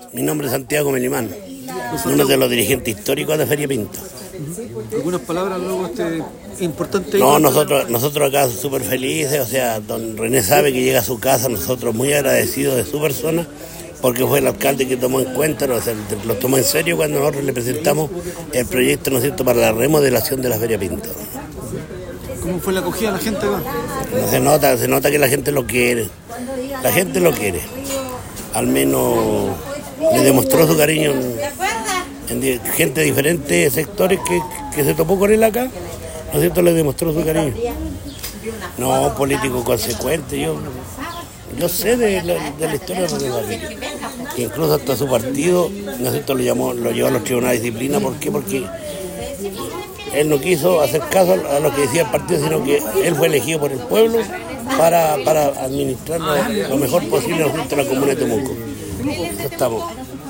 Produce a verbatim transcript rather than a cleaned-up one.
Mi nombre es Santiago Melimán, uno de los dirigentes históricos de Feria Pinto. ¿Algunas palabras luego este importante? No, nosotros, nosotros acá súper felices, o sea, don René sabe que llega a su casa, nosotros muy agradecidos de su persona, porque fue el alcalde que tomó en cuenta, o sea, lo tomó en serio cuando nosotros le presentamos el proyecto, ¿no es cierto?, para la remodelación de la Feria Pinto. ¿Cómo fue la acogida de la gente acá? Se nota, se nota que la gente lo quiere, la gente lo quiere, al menos le demostró su cariño en, en gente de diferentes sectores que, que se topó con él acá, ¿no es cierto?, le demostró su cariño. No, un político consecuente, yo, yo sé de la, de la historia de René Gaviria, que incluso hasta su partido, ¿no es cierto?, lo, llamó, lo llevó a los tribunales de disciplina. ¿Por qué? Porque él no quiso hacer caso a lo que decía el partido, sino que él fue elegido por el pueblo para, para administrar lo, lo mejor posible, ¿no es cierto?, la comuna de Temuco. Estamos.